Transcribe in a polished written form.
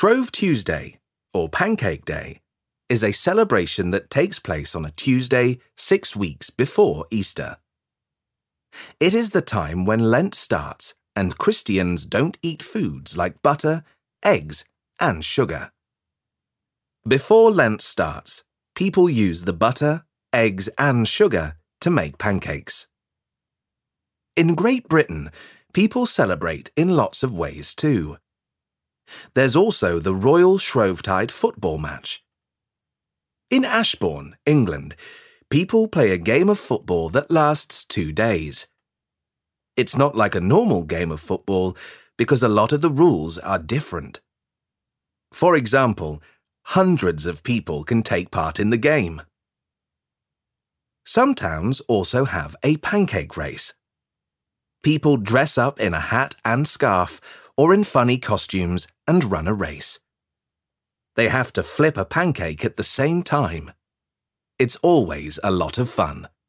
Shrove Tuesday, or Pancake Day, is a celebration that takes place on a Tuesday 6 weeks before Easter. It is the time when Lent starts and Christians don't eat foods like butter, eggs, and sugar. Before Lent starts, people use the butter, eggs, and sugar to make pancakes. In Great Britain, people celebrate in lots of ways too. There's also the Royal Shrovetide football match. In Ashbourne, England, people play a game of football that lasts 2 days. It's not like a normal game of football because a lot of the rules are different. For example, hundreds of people can take part in the game. Some towns also have a pancake race. People dress up in a hat and scarf or in funny costumes and run a race. They have to flip a pancake at the same time. It's always a lot of fun.